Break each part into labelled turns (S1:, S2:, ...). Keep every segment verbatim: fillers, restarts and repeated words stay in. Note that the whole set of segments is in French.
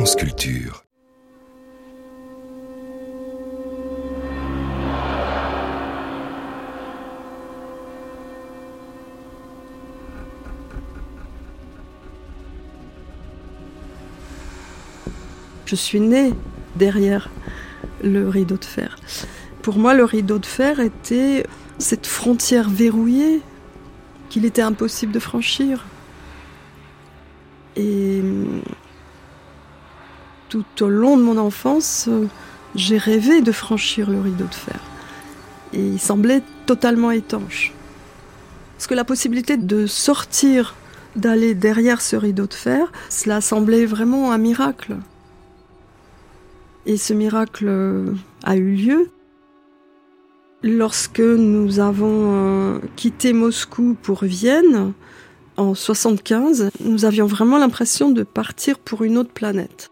S1: France Culture.
S2: Je suis née derrière le rideau de fer. Pour moi, le rideau de fer était cette frontière verrouillée qu'il était impossible de franchir. Et tout au long de mon enfance, j'ai rêvé de franchir le rideau de fer. Et il semblait totalement étanche. Parce que la possibilité de sortir, d'aller derrière ce rideau de fer, cela semblait vraiment un miracle. Et ce miracle a eu lieu lorsque nous avons quitté Moscou pour Vienne en soixante-quinze. Nous avions vraiment l'impression de partir pour une autre planète.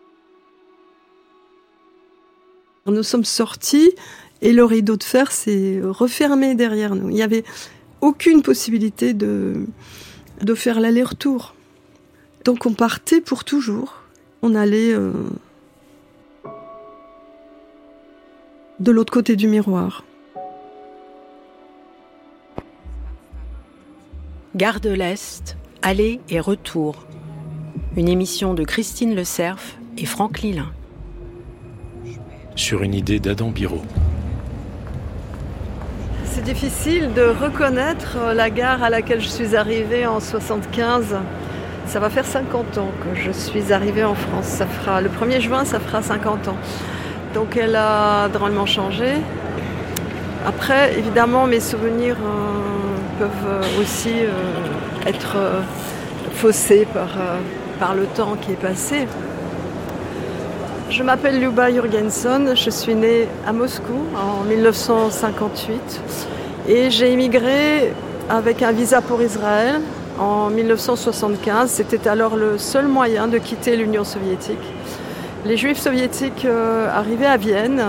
S2: Nous sommes sortis et le rideau de fer s'est refermé derrière nous. Il n'y avait aucune possibilité de, de faire l'aller-retour. Donc on partait pour toujours. On allait euh, de l'autre côté du miroir.
S3: Gare de l'Est, aller et retour. Une émission de Christine Le Cerf et Franck Lilin.
S4: Sur une idée d'Adam Biro.
S2: C'est difficile de reconnaître la gare à laquelle je suis arrivée en soixante-quinze. Ça va faire cinquante ans que je suis arrivée en France. Ça fera, le premier juin, ça fera cinquante ans. Donc elle a drôlement changé. Après, évidemment, mes souvenirs euh, peuvent aussi euh, être euh, faussés par, euh, par le temps qui est passé. Je m'appelle Luba Jurgenson, je suis née à Moscou en dix-neuf cent cinquante-huit et j'ai émigré avec un visa pour Israël en dix-neuf cent soixante-quinze. C'était alors le seul moyen de quitter l'Union soviétique. Les Juifs soviétiques euh, arrivaient à Vienne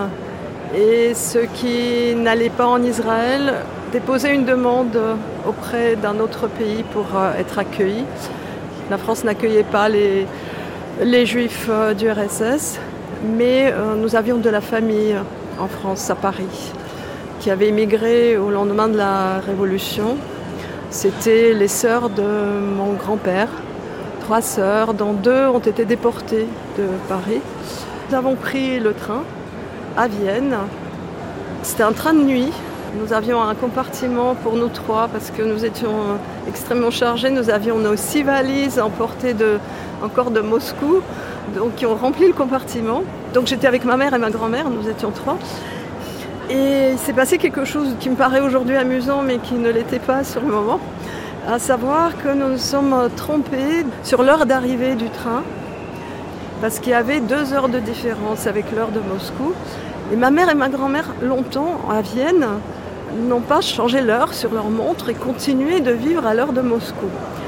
S2: et ceux qui n'allaient pas en Israël déposaient une demande auprès d'un autre pays pour euh, être accueillis. La France n'accueillait pas les, les Juifs euh, du R S S, mais euh, nous avions de la famille en France, à Paris, qui avait émigré au lendemain de la Révolution. C'était les sœurs de mon grand-père. Trois sœurs, dont deux ont été déportées de Paris. Nous avons pris le train à Vienne. C'était un train de nuit. Nous avions un compartiment pour nous trois parce que nous étions extrêmement chargés. Nous avions nos six valises emportées de, encore de Moscou, donc qui ont rempli le compartiment. Donc j'étais avec ma mère et ma grand-mère, nous étions trois. Et il s'est passé quelque chose qui me paraît aujourd'hui amusant, mais qui ne l'était pas sur le moment. À savoir que nous nous sommes trompés sur l'heure d'arrivée du train parce qu'il y avait deux heures de différence avec l'heure de Moscou. Et ma mère et ma grand-mère, longtemps, à Vienne, n'ont pas changé l'heure sur leur montre et continué de vivre à l'heure de Moscou.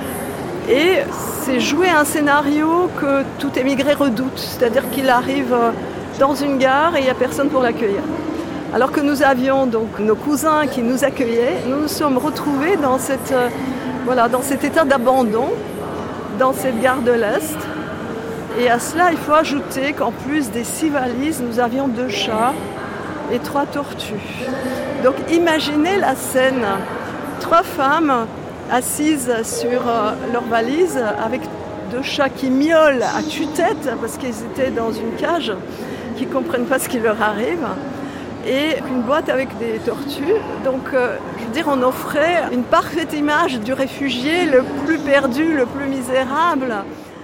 S2: Et c'est jouer un scénario que tout émigré redoute, c'est-à-dire qu'il arrive dans une gare et il n'y a personne pour l'accueillir. Alors que nous avions donc nos cousins qui nous accueillaient, nous nous sommes retrouvés dans, cette, euh, voilà, dans cet état d'abandon, dans cette gare de l'Est. Et à cela, il faut ajouter qu'en plus des six valises, nous avions deux chats et trois tortues. Donc imaginez la scène, trois femmes assises sur euh, leurs valises avec deux chats qui miaulent à tue-tête parce qu'ils étaient dans une cage, qui ne comprennent pas ce qui leur arrive. Et une boîte avec des tortues. Donc, euh, je veux dire, on offrait une parfaite image du réfugié le plus perdu, le plus misérable.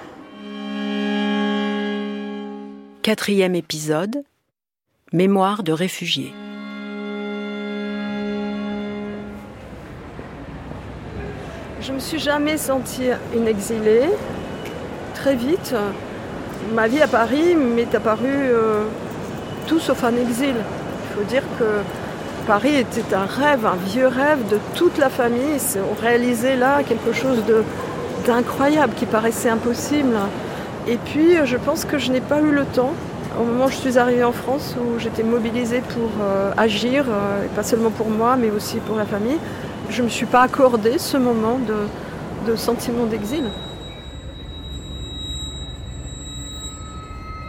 S3: Quatrième épisode, Mémoire de réfugiés.
S2: Je ne me suis jamais sentie une exilée. Très vite, ma vie à Paris m'est apparue euh, tout sauf un exil. Il faut dire que Paris était un rêve, un vieux rêve de toute la famille. On réalisait là quelque chose de, d'incroyable qui paraissait impossible. Et puis, je pense que je n'ai pas eu le temps, au moment où je suis arrivée en France, où j'étais mobilisée pour euh, agir, euh, et pas seulement pour moi, mais aussi pour la famille, je ne me suis pas accordé ce moment de, de sentiment d'exil.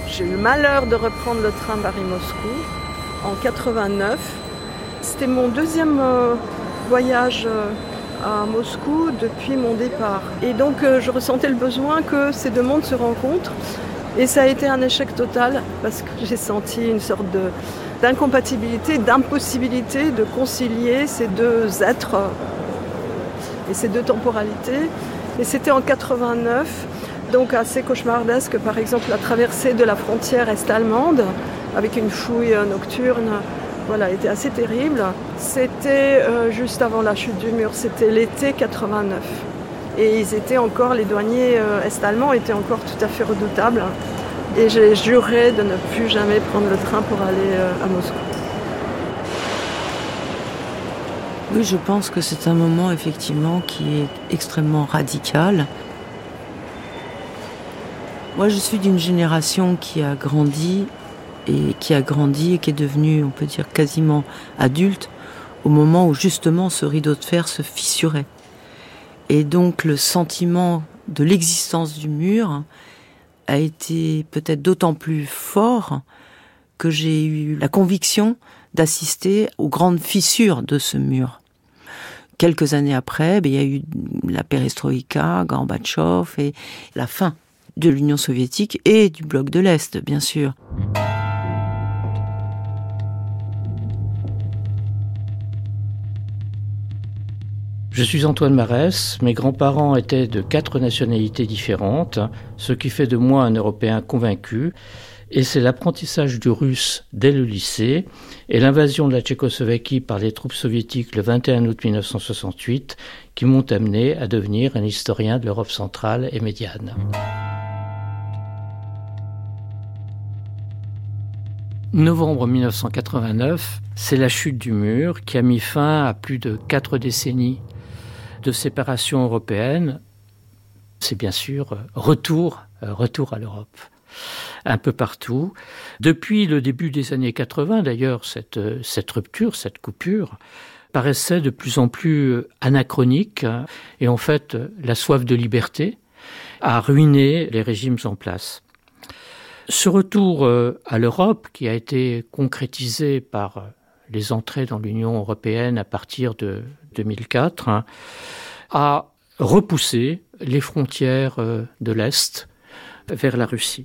S2: J'ai eu le malheur de reprendre le train Paris-Moscou en quatre-vingt-neuf. C'était mon deuxième euh, voyage euh, à Moscou depuis mon départ. Et donc euh, je ressentais le besoin que ces deux mondes se rencontrent. Et ça a été un échec total parce que j'ai senti une sorte de, d'incompatibilité, d'impossibilité de concilier ces deux êtres et ces deux temporalités. Et c'était en quatre-vingt-neuf, donc assez cauchemardesque, par exemple la traversée de la frontière est-allemande avec une fouille nocturne, voilà, était assez terrible. C'était euh, juste avant la chute du mur, c'était l'été quatre-vingt-neuf. Et ils étaient encore, les douaniers euh, est-allemands étaient encore tout à fait redoutables. Et j'ai juré de ne plus jamais prendre le train pour aller euh, à Moscou.
S1: Oui, je pense que c'est un moment effectivement qui est extrêmement radical. Moi, je suis d'une génération qui a grandi et qui a grandi et qui est devenue, on peut dire, quasiment adulte au moment où justement ce rideau de fer se fissurait. Et donc le sentiment de l'existence du mur a été peut-être d'autant plus fort que j'ai eu la conviction d'assister aux grandes fissures de ce mur. Quelques années après, ben, il y a eu la perestroïka, Gorbatchev et la fin de l'Union soviétique et du bloc de l'Est, bien sûr.
S4: Je suis Antoine Marès, mes grands-parents étaient de quatre nationalités différentes, ce qui fait de moi un Européen convaincu, et c'est l'apprentissage du russe dès le lycée et l'invasion de la Tchécoslovaquie par les troupes soviétiques le vingt et un août mille neuf cent soixante-huit qui m'ont amené à devenir un historien de l'Europe centrale et médiane. Novembre mille neuf cent quatre-vingt-neuf, c'est la chute du mur qui a mis fin à plus de quatre décennies de séparation européenne. C'est bien sûr retour, retour à l'Europe, un peu partout. Depuis le début des années quatre-vingts, d'ailleurs, cette, cette rupture, cette coupure, paraissait de plus en plus anachronique. Et en fait, la soif de liberté a ruiné les régimes en place. Ce retour à l'Europe, qui a été concrétisé par les entrées dans l'Union européenne à partir de deux mille quatre, hein, a repoussé les frontières de l'Est vers la Russie.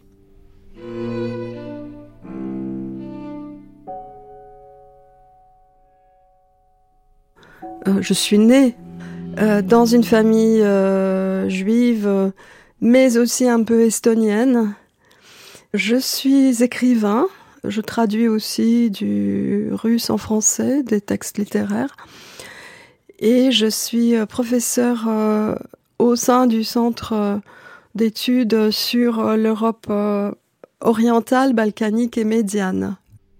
S2: Euh, je suis née euh, dans une famille euh, juive, euh, mais aussi un peu estonienne. Je suis écrivain. Je traduis aussi du russe en français, des textes littéraires. Et je suis professeure euh, au sein du centre euh, d'études sur euh, l'Europe euh, orientale, balkanique et médiane.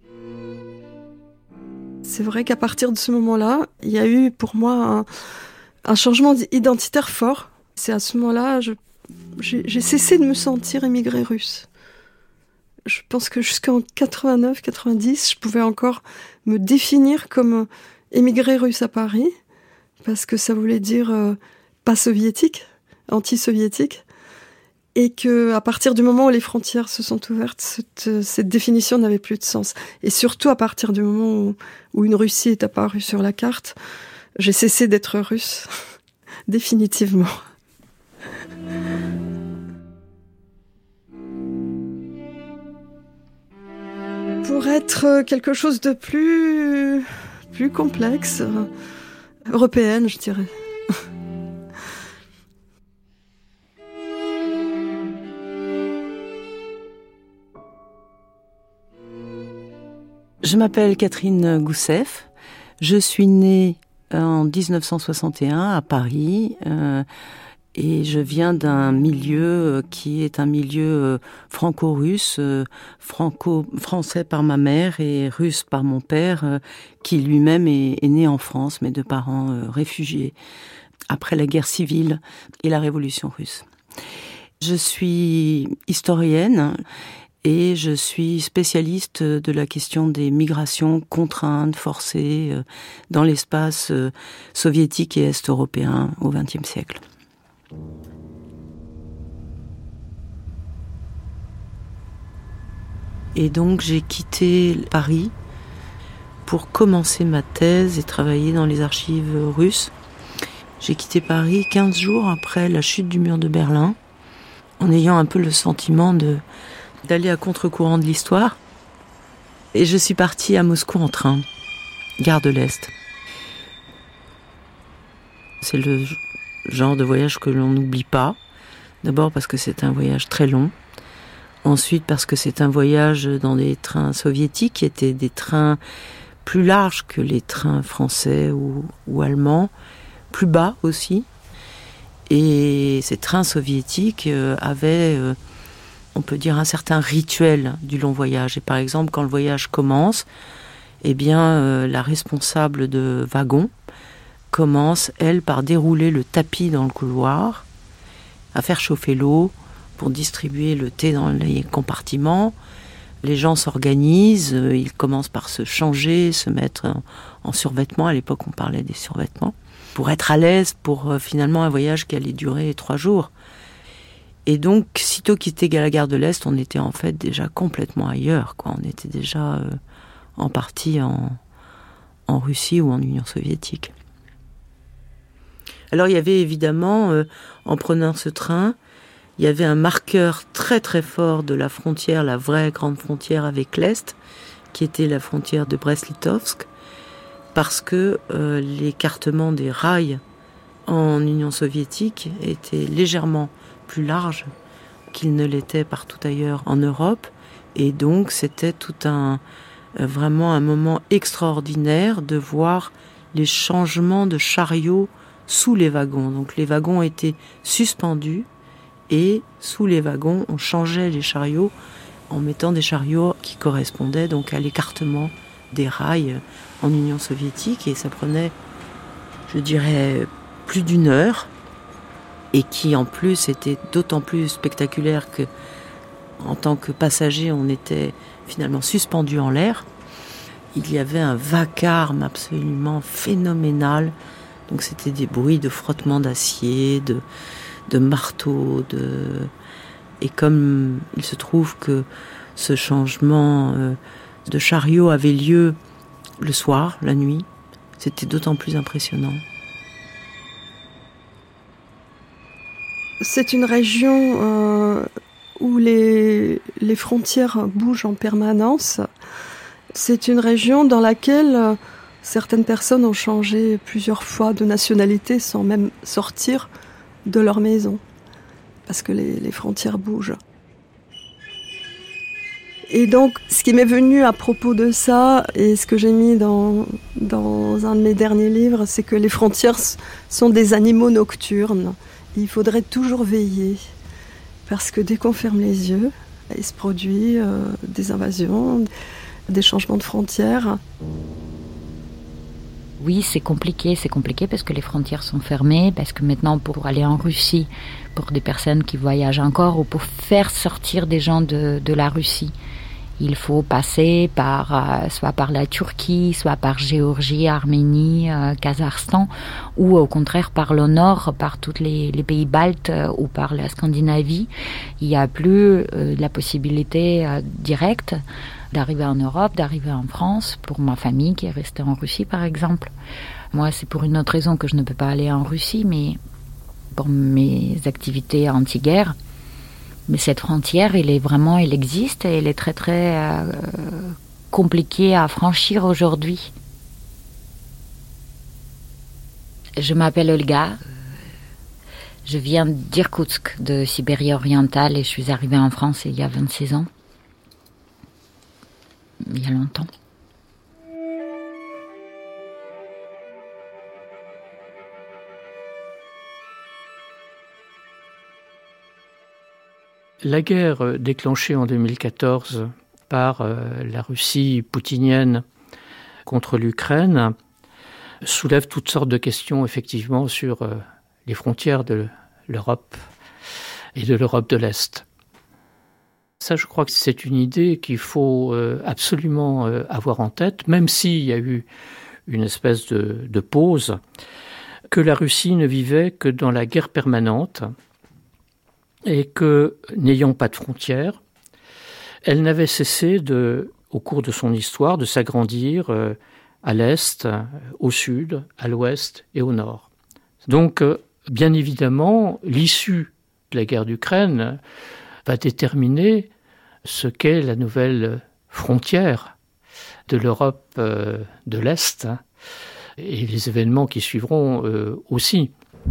S2: C'est vrai qu'à partir de ce moment-là, il y a eu pour moi un, un changement identitaire fort. C'est à ce moment-là, je, j'ai, j'ai cessé de me sentir émigrée russe. Je pense que jusqu'en quatre-vingt-neuf quatre-vingt-dix, je pouvais encore me définir comme émigrée russe à Paris, parce que ça voulait dire euh, pas soviétique, anti-soviétique, et que à partir du moment où les frontières se sont ouvertes, cette, cette définition n'avait plus de sens. Et surtout à partir du moment où, où une Russie est apparue sur la carte, j'ai cessé d'être russe, définitivement. Pour être quelque chose de plus, plus complexe, européenne, je dirais.
S1: Je m'appelle Catherine Goussef. Je suis née en dix-neuf cent soixante et un à Paris. Euh, Et je viens d'un milieu qui est un milieu franco-russe, franco-français par ma mère et russe par mon père, qui lui-même est, est né en France, mais de parents réfugiés, après la guerre civile et la révolution russe. Je suis historienne et je suis spécialiste de la question des migrations contraintes, forcées, dans l'espace soviétique et est-européen au vingtième siècle. Et donc j'ai quitté Paris pour commencer ma thèse et travailler dans les archives russes. J'ai quitté Paris quinze jours après la chute du mur de Berlin, en ayant un peu le sentiment de, d'aller à contre-courant de l'histoire. Et je suis partie à Moscou en train, gare de l'Est. C'est le genre de voyage que l'on n'oublie pas. D'abord parce que c'est un voyage très long. Ensuite parce que c'est un voyage dans des trains soviétiques qui étaient des trains plus larges que les trains français ou, ou allemands, plus bas aussi. Et ces trains soviétiques euh, avaient, euh, on peut dire, un certain rituel du long voyage. Et par exemple, quand le voyage commence, eh bien, euh, la responsable de wagon commence, elle, par dérouler le tapis dans le couloir, à faire chauffer l'eau pour distribuer le thé dans les compartiments. Les gens s'organisent, ils commencent par se changer, se mettre en, en survêtements. À l'époque, on parlait des survêtements. Pour être à l'aise pour euh, finalement un voyage qui allait durer trois jours. Et donc, sitôt quitté la gare de l'Est, on était en fait déjà complètement ailleurs, quoi. On était déjà euh, en partie en, en Russie ou en Union soviétique. Alors, il y avait évidemment, euh, en prenant ce train, il y avait un marqueur très très fort de la frontière, la vraie grande frontière avec l'Est, qui était la frontière de Brest-Litovsk, parce que euh, l'écartement des rails en Union soviétique était légèrement plus large qu'il ne l'était partout ailleurs en Europe, et donc c'était tout un euh, vraiment un moment extraordinaire de voir les changements de chariots sous les wagons. Donc les wagons étaient suspendus, et sous les wagons, on changeait les chariots en mettant des chariots qui correspondaient donc à l'écartement des rails en Union soviétique. Et ça prenait, je dirais, plus d'une heure. Et qui, en plus, était d'autant plus spectaculaire que, en tant que passager, on était finalement suspendu en l'air. Il y avait un vacarme absolument phénoménal. Donc c'était des bruits de frottement d'acier, de... de marteau, de... et comme il se trouve que ce changement de chariot avait lieu le soir, la nuit, c'était d'autant plus impressionnant.
S2: C'est une région euh, où les, les frontières bougent en permanence. C'est une région dans laquelle certaines personnes ont changé plusieurs fois de nationalité sans même sortir de leur maison, parce que les, les frontières bougent. Et donc, ce qui m'est venu à propos de ça, et ce que j'ai mis dans, dans un de mes derniers livres, c'est que les frontières sont des animaux nocturnes. Il faudrait toujours veiller, parce que dès qu'on ferme les yeux, il se produit euh, des invasions, des changements de frontières.
S5: Oui, c'est compliqué, c'est compliqué parce que les frontières sont fermées, parce que maintenant pour aller en Russie, pour des personnes qui voyagent encore ou pour faire sortir des gens de, de la Russie, il faut passer par euh, soit par la Turquie, soit par Géorgie, Arménie, euh, Kazakhstan, ou au contraire par le nord, par tous les, les pays baltes euh, ou par la Scandinavie. Il n'y a plus euh, la possibilité euh, directe d'arriver en Europe, d'arriver en France, pour ma famille qui est restée en Russie par exemple. Moi, c'est pour une autre raison que je ne peux pas aller en Russie, mais pour mes activités anti-guerre. Mais cette frontière, elle est vraiment, elle existe et elle est très très euh, compliquée à franchir aujourd'hui. Je m'appelle Olga. Je viens d'Irkoutsk, de Sibérie orientale, et je suis arrivée en France il y a vingt-six ans. Il y a longtemps.
S4: La guerre déclenchée en deux mille quatorze par euh, la Russie poutinienne contre l'Ukraine soulève toutes sortes de questions, effectivement, sur euh, les frontières de l'Europe et de l'Europe de l'Est. Ça, je crois que c'est une idée qu'il faut euh, absolument euh, avoir en tête, même s'il y a eu une espèce de, de pause, que la Russie ne vivait que dans la guerre permanente et que, n'ayant pas de frontières, elle n'avait cessé, de, au cours de son histoire, de s'agrandir euh, à l'est, au sud, à l'ouest et au nord. Donc, euh, bien évidemment, l'issue de la guerre d'Ukraine va déterminer ce qu'est la nouvelle frontière de l'Europe euh, de l'Est, hein, et les événements qui suivront euh, aussi.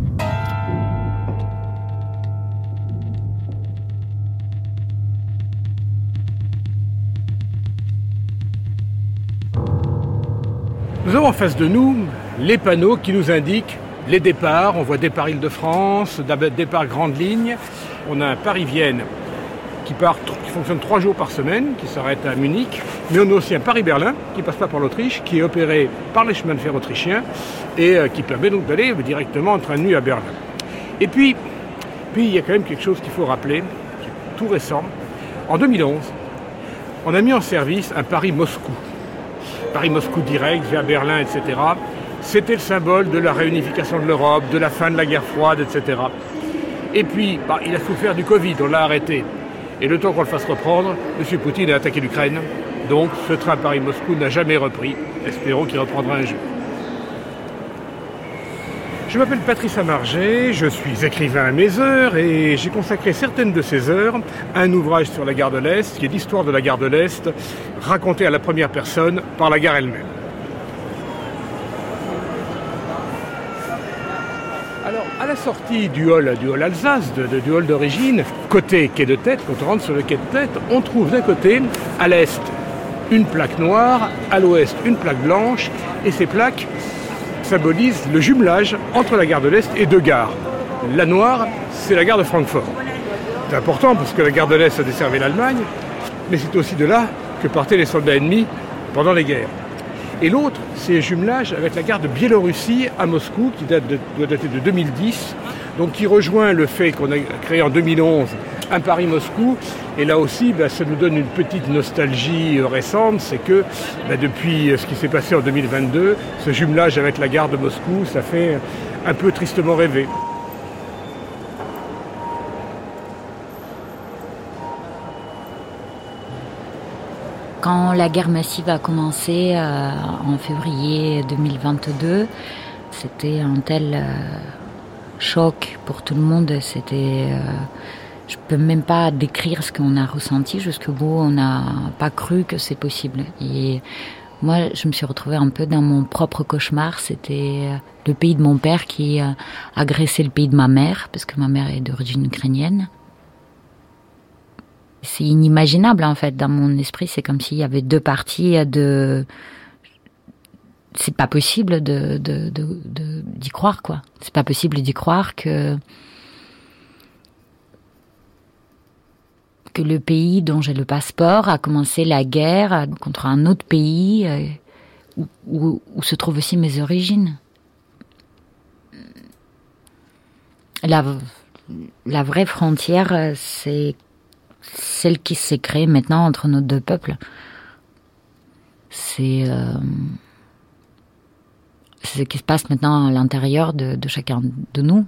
S6: Nous avons en face de nous les panneaux qui nous indiquent les départs. On voit départ Île-de-France, départ Grande Ligne. On a un Paris-Vienne qui, part, qui fonctionne trois jours par semaine, qui s'arrête à Munich. Mais on a aussi un Paris-Berlin qui passe pas par l'Autriche, qui est opéré par les chemins de fer autrichiens et euh, qui permet donc d'aller directement en train de nuit à Berlin. Et puis, puis, il y a quand même quelque chose qu'il faut rappeler, qui est tout récent. En deux mille onze, on a mis en service un Paris-Moscou. Paris-Moscou direct, vers Berlin, et cetera. C'était le symbole de la réunification de l'Europe, de la fin de la guerre froide, et cetera. Et puis, bah, il a souffert du Covid, on l'a arrêté. Et le temps qu'on le fasse reprendre, M. Poutine a attaqué l'Ukraine. Donc, ce train Paris-Moscou n'a jamais repris. Espérons qu'il reprendra un jour. Je m'appelle Patrice Amargé, je suis écrivain à mes heures et j'ai consacré certaines de ces heures à un ouvrage sur la gare de l'Est, qui est l'histoire de la gare de l'Est, racontée à la première personne par la gare elle-même. Alors, à la sortie du hall, du hall Alsace, de, de, du hall d'origine, côté quai de Tête, quand on rentre sur le quai de Tête, on trouve d'un côté, à l'est, une plaque noire, à l'ouest, une plaque blanche, et ces plaques symbolisent le jumelage entre la gare de l'Est et deux gares. La noire, c'est la gare de Francfort. C'est important parce que la gare de l'Est a desservi l'Allemagne, mais c'est aussi de là que partaient les soldats ennemis pendant les guerres. Et l'autre, c'est le jumelage avec la gare de Biélorussie à Moscou, qui date de, doit dater de deux mille dix, donc qui rejoint le fait qu'on a créé en deux mille onze un Paris-Moscou. Et là aussi, bah, ça nous donne une petite nostalgie récente, c'est que bah, depuis ce qui s'est passé en deux mille vingt-deux, ce jumelage avec la gare de Moscou, ça fait un peu tristement rêver.
S5: Quand la guerre massive a commencé euh, en février deux mille vingt-deux, c'était un tel euh, choc pour tout le monde. C'était, euh, je peux même pas décrire ce qu'on a ressenti jusqu'au bout. On n'a pas cru que c'est possible. Et moi, je me suis retrouvée un peu dans mon propre cauchemar. C'était le pays de mon père qui euh, agressait le pays de ma mère, parce que ma mère est d'origine ukrainienne. C'est inimaginable, en fait, dans mon esprit. C'est comme s'il y avait deux parties de... C'est pas possible de, de, de, de, d'y croire, quoi. C'est pas possible d'y croire que... que le pays dont j'ai le passeport a commencé la guerre contre un autre pays où, où, où se trouvent aussi mes origines. La, la vraie frontière, c'est celle qui s'est créée maintenant entre nos deux peuples. C'est, euh, c'est ce qui se passe maintenant à l'intérieur de, de chacun de nous.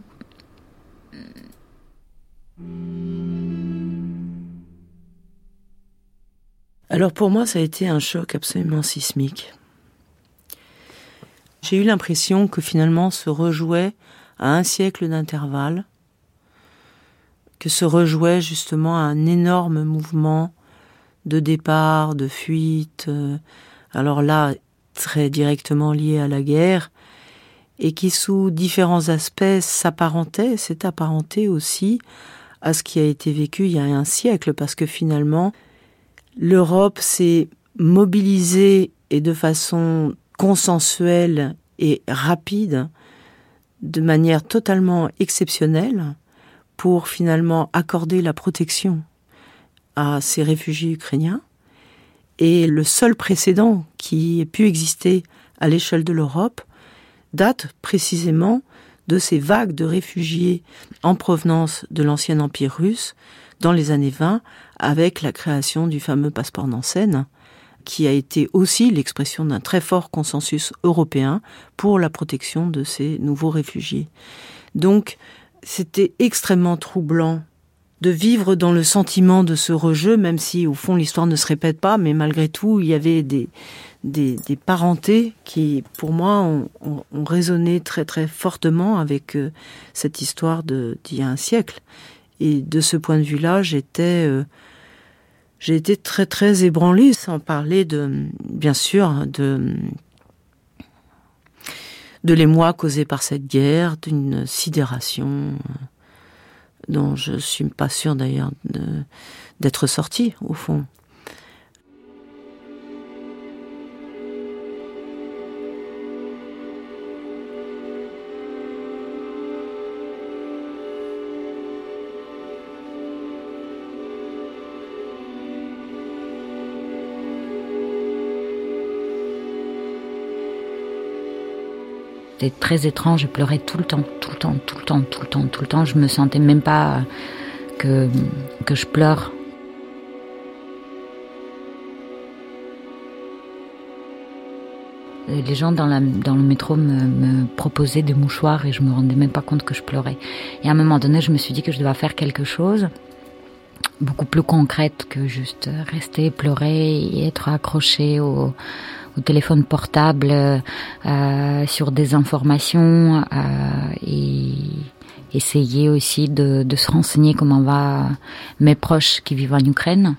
S1: Alors pour moi, ça a été un choc absolument sismique. J'ai eu l'impression que finalement se rejouait à un siècle d'intervalle, que se rejouait justement un énorme mouvement de départ, de fuite, euh, alors là, très directement lié à la guerre, et qui sous différents aspects s'apparentait, s'est apparenté aussi à ce qui a été vécu il y a un siècle, parce que finalement, l'Europe s'est mobilisée et de façon consensuelle et rapide, de manière totalement exceptionnelle, pour finalement accorder la protection à ces réfugiés ukrainiens. Et le seul précédent qui ait pu exister à l'échelle de l'Europe date précisément de ces vagues de réfugiés en provenance de l'ancien empire russe dans les années vingt, avec la création du fameux passeport Nansen, qui a été aussi l'expression d'un très fort consensus européen pour la protection de ces nouveaux réfugiés. Donc, c'était extrêmement troublant de vivre dans le sentiment de ce rejeu, même si au fond l'histoire ne se répète pas, mais malgré tout il y avait des, des, des parentés qui pour moi ont, ont, ont résonné très très fortement avec euh, cette histoire de, d'il y a un siècle. Et de ce point de vue-là, j'étais, euh, j'ai été très très ébranlée, sans parler de, bien sûr, de, de l'émoi causé par cette guerre, d'une sidération dont je suis pas sûre d'ailleurs de, d'être sortie au fond.
S5: C'était très étrange, je pleurais tout le temps, tout le temps, tout le temps, tout le temps, tout le temps. Je me sentais même pas que, que je pleure. Les gens dans, la, dans le métro me, me proposaient des mouchoirs et je me rendais même pas compte que je pleurais. Et à un moment donné, je me suis dit que je devais faire quelque chose beaucoup plus concrète que juste rester, pleurer et être accroché au... au téléphone portable, euh, sur des informations euh, et essayer aussi de, de se renseigner comment va mes proches qui vivent en Ukraine.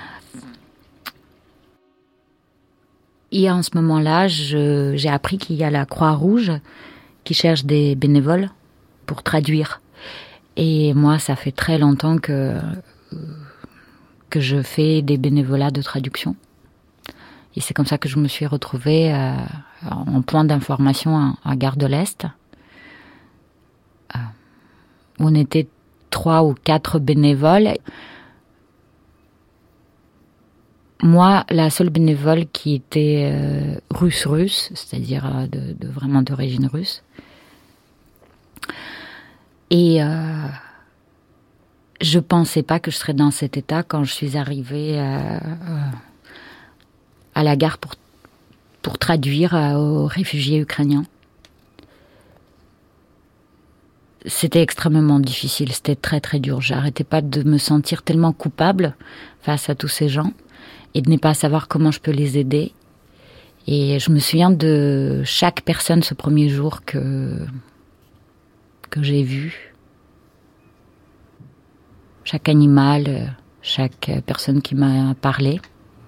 S5: Et en ce moment-là, je, j'ai appris qu'il y a la Croix-Rouge qui cherche des bénévoles pour traduire. Et moi, ça fait très longtemps que, que je fais des bénévolats de traduction. Et c'est comme ça que je me suis retrouvée euh, en point d'information à, à Gare de l'Est. Euh, on était trois ou quatre bénévoles. Moi, la seule bénévole qui était euh, russe-russe, c'est-à-dire euh, de, de vraiment d'origine russe. Et euh, je pensais pas que je serais dans cet état quand je suis arrivée euh, euh, à la gare pour, pour traduire euh, aux réfugiés ukrainiens. C'était extrêmement difficile, c'était très très dur. J'arrêtais pas de me sentir tellement coupable face à tous ces gens et de ne pas savoir comment je peux les aider. Et je me souviens de chaque personne ce premier jour que, que j'ai vu. Chaque animal, chaque personne qui m'a parlé.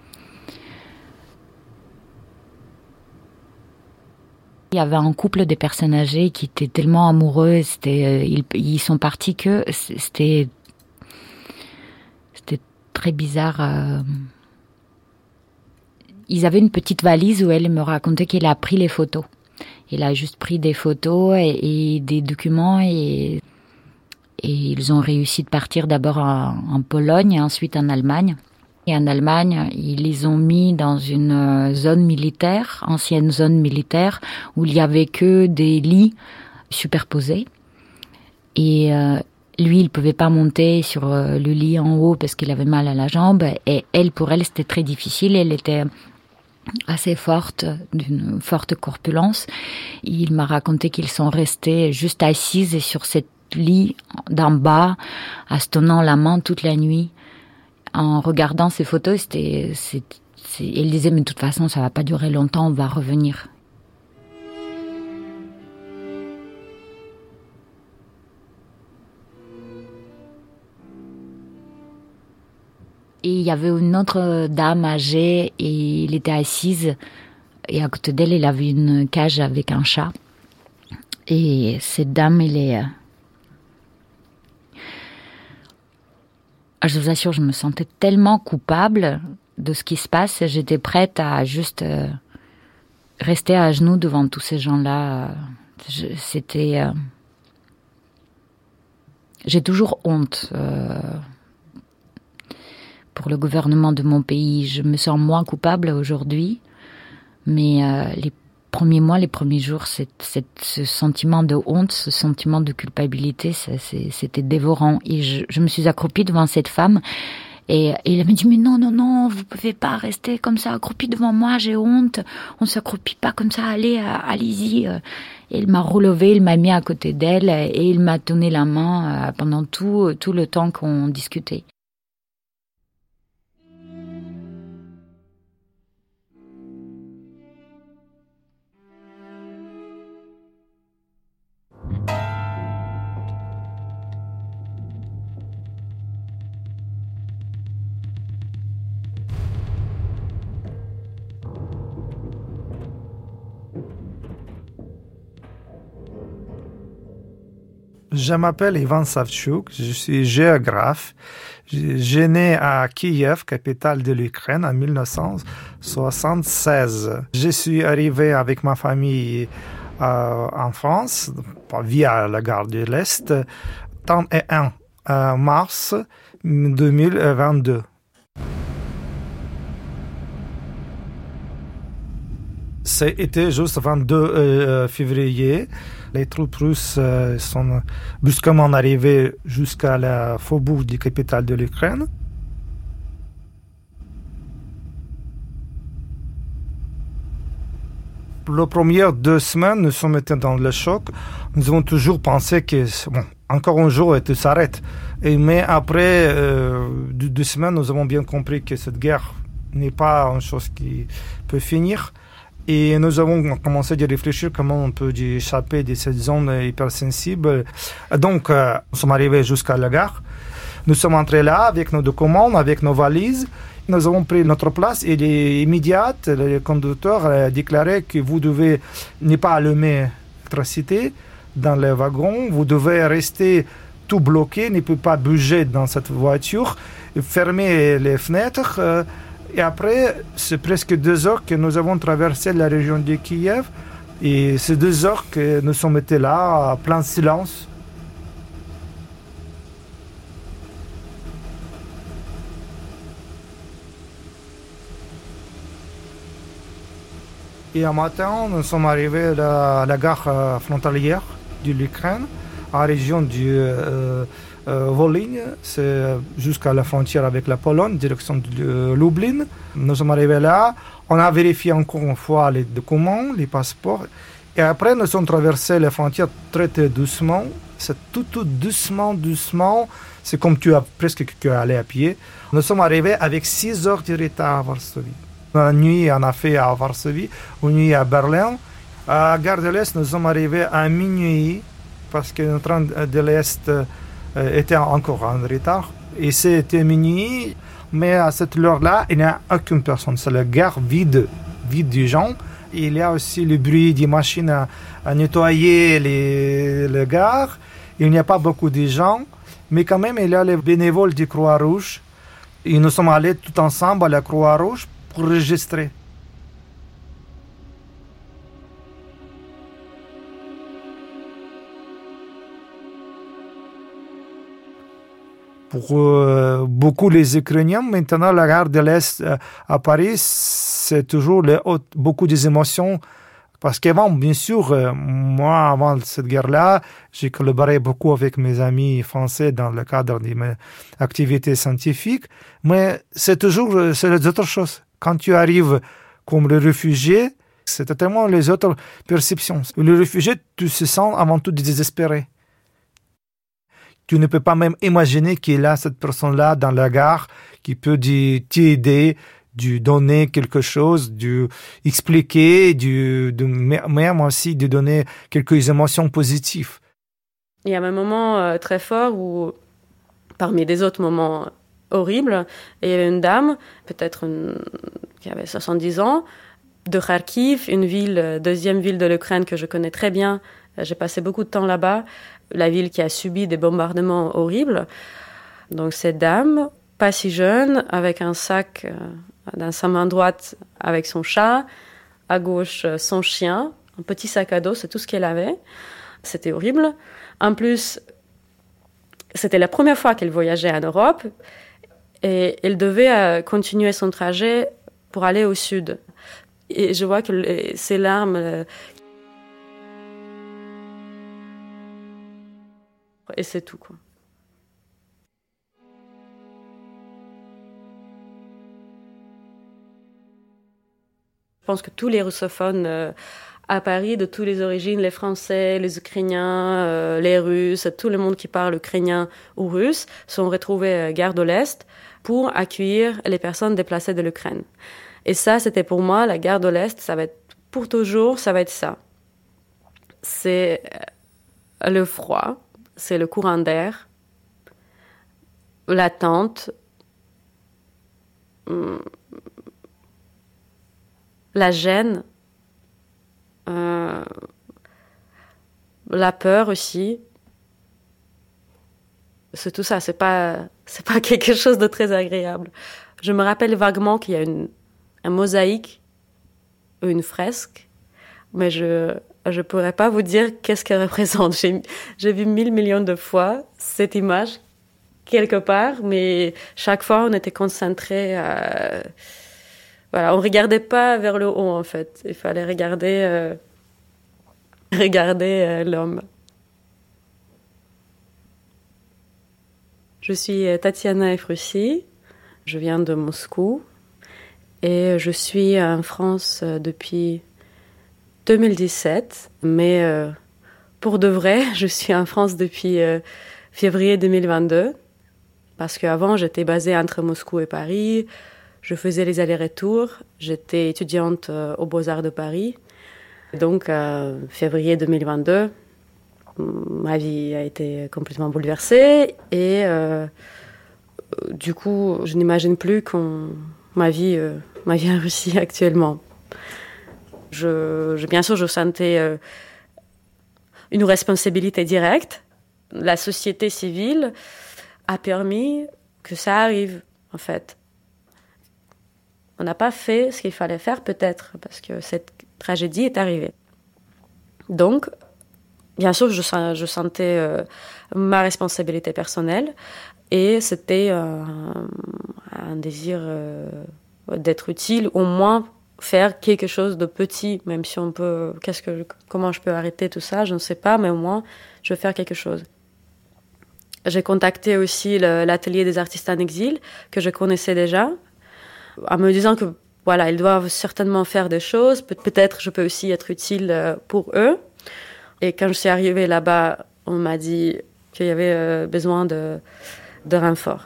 S5: Il y avait un couple de personnes âgées qui étaient tellement amoureux, c'était, ils, ils sont partis que c'était, c'était très bizarre. Euh, ils avaient une petite valise où elle me racontait qu'elle a pris les photos. Elle a juste pris des photos et, et des documents et, et ils ont réussi de partir d'abord en, en Pologne et ensuite en Allemagne. Et en Allemagne, ils les ont mis dans une zone militaire, ancienne zone militaire, où il y avait que des lits superposés. Et euh, lui, il pouvait pas monter sur euh, le lit en haut parce qu'il avait mal à la jambe. Et elle, pour elle, c'était très difficile. Elle était assez forte, d'une forte corpulence. Il m'a raconté qu'ils sont restés juste assises sur ce lit d'en bas, à se tenant la main toute la nuit. En regardant ces photos, c'était, c'est, c'est, elle disait, mais de toute façon, ça va pas durer longtemps, on va revenir. Et il y avait une autre dame âgée, et elle était assise, et à côté d'elle, elle avait une cage avec un chat. Et cette dame, elle est... Je vous assure, je me sentais tellement coupable de ce qui se passe. J'étais prête à juste euh, rester à genoux devant tous ces gens-là. Je, c'était... Euh... J'ai toujours honte euh, pour le gouvernement de mon pays. Je me sens moins coupable aujourd'hui. Mais euh, les premiers mois, les premiers jours, c'est, c'est, ce sentiment de honte, ce sentiment de culpabilité, ça, c'est, c'était dévorant. Et je, je me suis accroupie devant cette femme Et, et il m'a dit, mais non, non, non, vous pouvez pas rester comme ça, accroupi devant moi, j'ai honte. On s'accroupit pas comme ça, allez, allez-y. Et il m'a relevé, il m'a mis à côté d'elle et il m'a donné la main pendant tout, tout le temps qu'on discutait.
S7: Je m'appelle Ivan Savchuk, je suis géographe. J'ai né à Kiev, capitale de l'Ukraine, en mille neuf cent soixante-seize. Je suis arrivé avec ma famille euh, en France via la gare de l'Est le trente et un mars deux mille vingt-deux. C'était juste le vingt-deux euh, février. Les troupes russes euh, sont brusquement arrivées jusqu'à la faubourg du capitale de l'Ukraine. Pour les premières deux semaines, nous sommes été dans le choc. Nous avons toujours pensé que, bon, encore un jour, et tout s'arrête. Et, mais après euh, deux, deux semaines, nous avons bien compris que cette guerre n'est pas une chose qui peut finir. Et nous avons commencé à réfléchir comment on peut échapper de cette zone hypersensible. Donc, euh, nous sommes arrivés jusqu'à la gare. Nous sommes entrés là avec nos documents, avec nos valises. Nous avons pris notre place et immédiat, le conducteur a déclaré que vous devez ne pas allumer l'électricité dans les wagons. Vous devez rester tout bloqué, ne peut pas bouger dans cette voiture, fermer les fenêtres. Euh, Et après, c'est presque deux heures que nous avons traversé la région de Kiev. Et c'est deux heures que nous sommes été là, en plein silence. Et un matin, nous sommes arrivés à la gare frontalière de l'Ukraine, en région du euh, euh, Volhynie, c'est jusqu'à la frontière avec la Pologne, direction de Lublin. Nous sommes arrivés là, on a vérifié encore une fois les documents, les passeports, et après nous sommes traversés les frontières très, très doucement. C'est tout, tout doucement, doucement, c'est comme tu as presque que tu es allé à pied. Nous sommes arrivés avec six heures de retard à Varsovie. La nuit, on a fait à Varsovie, une nuit à Berlin. À Gare de l'Est, nous sommes arrivés à minuit, parce que le train de l'Est euh, était encore en retard. Et c'était minuit, mais à cette heure-là, il n'y a aucune personne. C'est la gare vide, vide de gens. Il y a aussi le bruit des machines à, à nettoyer les, les gares. Il n'y a pas beaucoup de gens, mais quand même, il y a les bénévoles du Croix-Rouge. Et nous sommes allés tout ensemble à la Croix-Rouge pour enregistrer. Pour euh, beaucoup les Ukrainiens, maintenant, la gare de l'Est euh, à Paris, c'est toujours les hautes, beaucoup des émotions. Parce qu'avant, bien sûr, euh, moi, avant cette guerre-là, j'ai collaboré beaucoup avec mes amis français dans le cadre de mes activités scientifiques. Mais c'est toujours c'est les autres choses. Quand tu arrives comme le réfugié, c'est totalement les autres perceptions. Le réfugié, tu te sens avant tout désespéré. Tu ne peux pas même imaginer qu'il y a cette personne-là dans la gare qui peut t'aider, de donner quelque chose, de expliquer, de, de même aussi de donner quelques émotions positives.
S8: Il y a un moment euh, très fort où, parmi des autres moments horribles, il y avait une dame, peut-être une, qui avait soixante-dix ans, de Kharkiv, une ville, deuxième ville de l'Ukraine que je connais très bien. J'ai passé beaucoup de temps là-bas, la ville qui a subi des bombardements horribles. Donc cette dame, pas si jeune, avec un sac euh, dans sa main droite avec son chat, à gauche son chien, un petit sac à dos, c'est tout ce qu'elle avait. C'était horrible. En plus, c'était la première fois qu'elle voyageait en Europe et elle devait euh, continuer son trajet pour aller au sud. Et je vois que les, ses larmes... Euh, et c'est tout, quoi. Je pense que tous les russophones euh, à Paris, de toutes les origines, les Français, les Ukrainiens, euh, les Russes, tout le monde qui parle ukrainien ou russe, sont retrouvés à Gare de l'Est pour accueillir les personnes déplacées de l'Ukraine. Et ça, c'était pour moi, la Gare de l'Est, ça va être pour toujours, ça va être ça. C'est le froid, c'est le courant d'air, l'attente, la gêne, euh, la peur aussi. C'est tout ça, c'est pas, c'est pas quelque chose de très agréable. Je me rappelle vaguement qu'il y a une, un mosaïque ou une fresque, mais je je pourrais pas vous dire qu'est-ce qu'elle représente. J'ai, j'ai vu mille millions de fois cette image quelque part, mais chaque fois on était concentré à... Voilà, on regardait pas vers le haut en fait. Il fallait regarder, euh... regarder euh, l'homme. Je suis Tatiana Efrussi, je viens de Moscou et je suis en France depuis deux mille dix-sept, mais euh, pour de vrai, je suis en France depuis euh, février deux mille vingt-deux, parce qu'avant j'étais basée entre Moscou et Paris, je faisais les allers-retours, j'étais étudiante euh, aux Beaux-Arts de Paris, donc euh, février deux mille vingt-deux, ma vie a été complètement bouleversée et euh, du coup, je n'imagine plus qu'on, ma vie, euh, ma vie en Russie actuellement. Je, je, bien sûr, je sentais euh, une responsabilité directe. La société civile a permis que ça arrive, en fait. On n'a pas fait ce qu'il fallait faire, peut-être, parce que cette tragédie est arrivée. Donc, bien sûr, je, je sentais euh, ma responsabilité personnelle et c'était euh, un désir euh, d'être utile, au moins faire quelque chose de petit, même si on peut... Qu'est-ce que, comment je peux arrêter tout ça, je ne sais pas, mais au moins, je vais faire quelque chose. J'ai contacté aussi le, l'atelier des artistes en exil, que je connaissais déjà, en me disant que, voilà, ils doivent certainement faire des choses, Pe- peut-être je peux aussi être utile pour eux. Et quand je suis arrivée là-bas, on m'a dit qu'il y avait euh, besoin de, de renforts.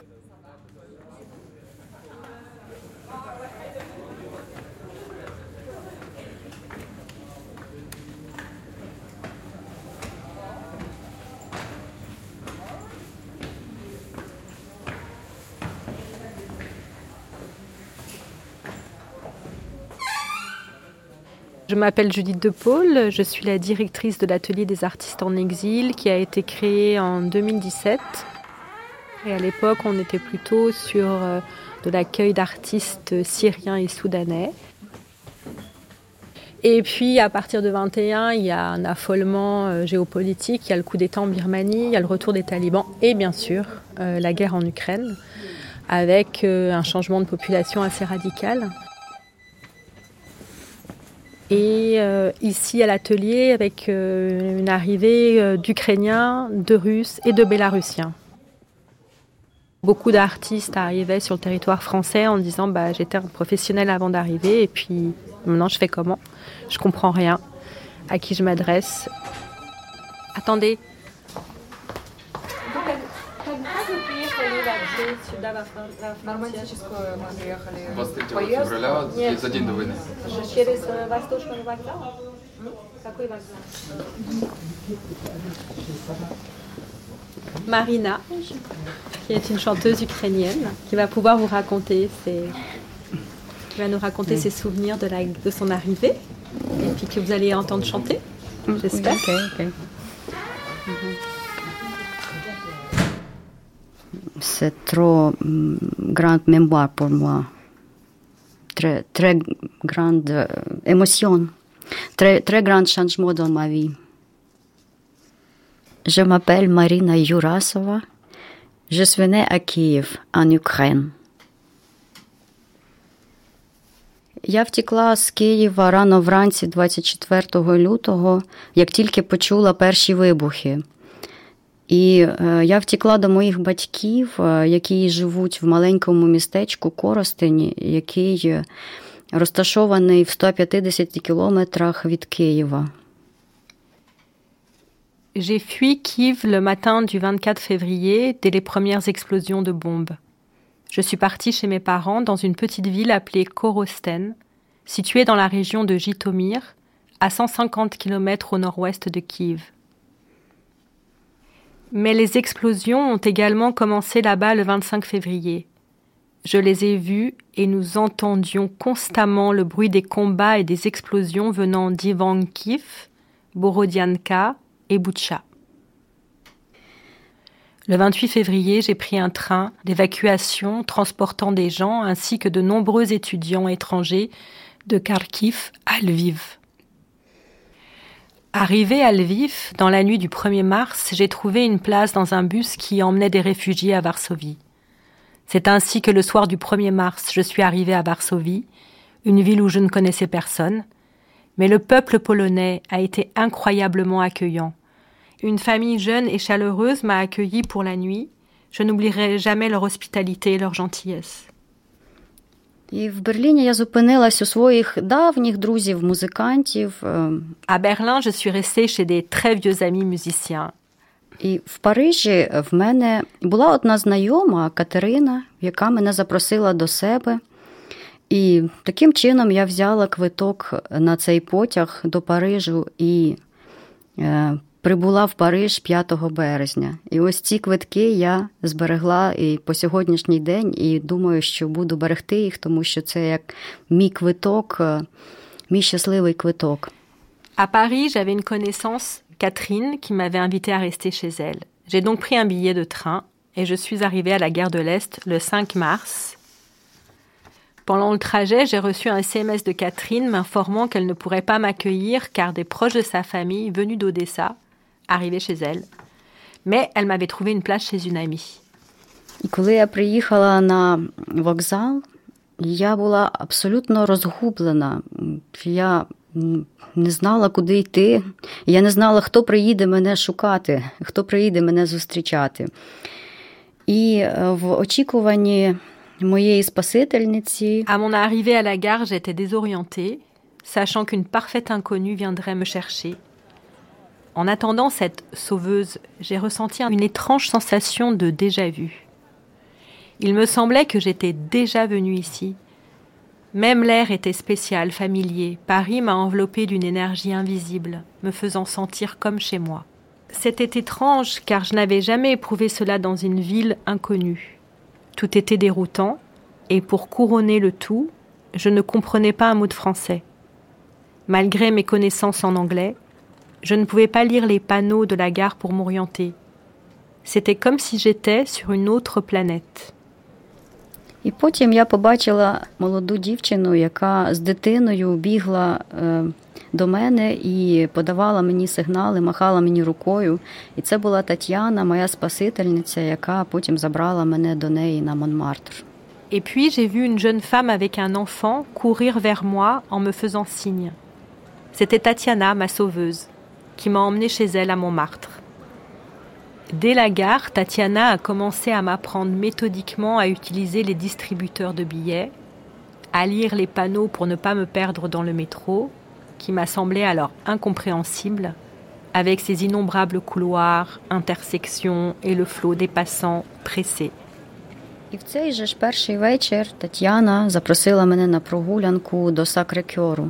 S9: Je m'appelle Judith De Paul, je suis la directrice de l'atelier des artistes en exil qui a été créé en deux mille dix-sept. Et à l'époque, on était plutôt sur de l'accueil d'artistes syriens et soudanais. Et puis, à partir de vingt et un, il y a un affolement géopolitique, il y a le coup d'État en Birmanie, il y a le retour des talibans et bien sûr, la guerre en Ukraine, avec un changement de population assez radical. Et euh, ici à l'atelier avec euh, une arrivée euh, d'Ukrainiens, de Russes et de Bélarussiens. Beaucoup d'artistes arrivaient sur le territoire français en disant bah, « j'étais un professionnel avant d'arriver et puis maintenant je fais comment ? Je comprends rien. À qui je m'adresse ? Attendez !» Marina, qui est une chanteuse ukrainienne, qui va pouvoir vous raconter ses, qui va nous raconter ses souvenirs de, la, de son arrivée, et puis que vous allez entendre chanter, j'espère.
S10: Ok, ok.
S9: Mm-hmm.
S10: C'est trop mm, grande mémoire pour moi. Très, très grande euh, émotion. Très, très grand changement dans ma vie. Je m'appelle Marina Yurasova. Je suis née à Kiev, en Ukraine. Я втекла з Києва рано вранці двадцять четвертого лютого, як тільки почула перші вибухи. І е, я втекла до моїх батьків, е, які живуть в маленькому містечку Коростені, який розташований в сто п'ятдесят кілометрах від Києва.
S9: J'ai fui Kiev le matin du vingt-quatre février, dès les premières explosions de bombes. Je suis partie chez mes parents dans une petite ville appelée Korosten, située dans la région de Jitomir, à cent cinquante kilomètres au nord-ouest de Kiev. Mais les explosions ont également commencé là-bas le vingt-cinq février. Je les ai vues et nous entendions constamment le bruit des combats et des explosions venant d'Ivankiv, Borodianka et Boutcha. Le vingt-huit février, j'ai pris un train d'évacuation transportant des gens ainsi que de nombreux étudiants étrangers de Kharkiv à Lviv. Arrivé à Lviv, dans la nuit du premier mars, j'ai trouvé une place dans un bus qui emmenait des réfugiés à Varsovie. C'est ainsi que le soir du premier mars, je suis arrivée à Varsovie, une ville où je ne connaissais personne, mais le peuple polonais a été incroyablement accueillant. Une famille jeune et chaleureuse m'a accueillie pour la nuit. Je n'oublierai jamais leur hospitalité et leur gentillesse.
S10: І в Берліні я зупинилась у своїх давніх друзів, музикантів.
S9: À Berlin, je suis restée chez des très vieux amis musiciens.
S10: І в Парижі в мене була одна знайома, Катерина, яка мене запросила до себе. І таким чином я взяла квиток на цей потяг до Парижу і е, прибула в Париж п'ятого березня. І ось ці квитки я зберегла і по сьогоднішній день, і думаю, що буду берегти їх, тому що це як мій квиток, мій щасливий квиток.
S9: À Paris, j'avais une connaissance, Catherine, qui m'avait invitée à rester chez elle. J'ai donc pris un billet de train et je suis arrivée à la gare de l'Est le cinq mars. Pendant le trajet, j'ai reçu un S M S de Catherine m'informant qu'elle ne pourrait pas m'accueillir car des proches de sa famille venus d'Odessa arrivaient chez elle. Mais elle m'avait trouvé une place chez une amie.
S10: І коли я приїхала на вокзал, я була абсолютно розгублена. Я не знала, куди йти. Я не знала, хто приїде мене шукати, хто приїде мене зустрічати. І в очікуванні моєї спасительниці...
S9: À mon arrivée à la gare, j'étais désorientée, sachant qu'une parfaite inconnue viendrait me chercher. En attendant cette sauveuse, j'ai ressenti une étrange sensation de déjà-vu. Il me semblait que j'étais déjà venue ici. Même l'air était spécial, familier. Paris m'a enveloppée d'une énergie invisible, me faisant sentir comme chez moi. C'était étrange, car je n'avais jamais éprouvé cela dans une ville inconnue. Tout était déroutant, et pour couronner le tout, je ne comprenais pas un mot de français. Malgré mes connaissances en anglais, je ne pouvais pas lire les panneaux de la gare pour m'orienter. C'était comme si j'étais sur une autre planète.
S10: І потім я побачила молоду дівчину, яка з дитиною бігла е, до мене і подавала мені сигнали, махала мені рукою. І це була Тетяна, моя спасительниця, яка потім забрала мене до неї на Монмартр.
S9: Et puis j'ai vu une jeune femme avec un enfant courir vers moi en me faisant signe. C'était Tatiana, ma sauveuse, qui m'a emmenée chez elle à Montmartre. Dès la gare, Tatiana a commencé à m'apprendre méthodiquement à utiliser les distributeurs de billets, à lire les panneaux pour ne pas me perdre dans le métro, qui m'a semblé alors incompréhensible, avec ses innombrables couloirs, intersections et le flot des passants pressés.
S10: І в цей же ж перший вечір Тетяна запросила мене на прогулянку до Сакрé-Cœur.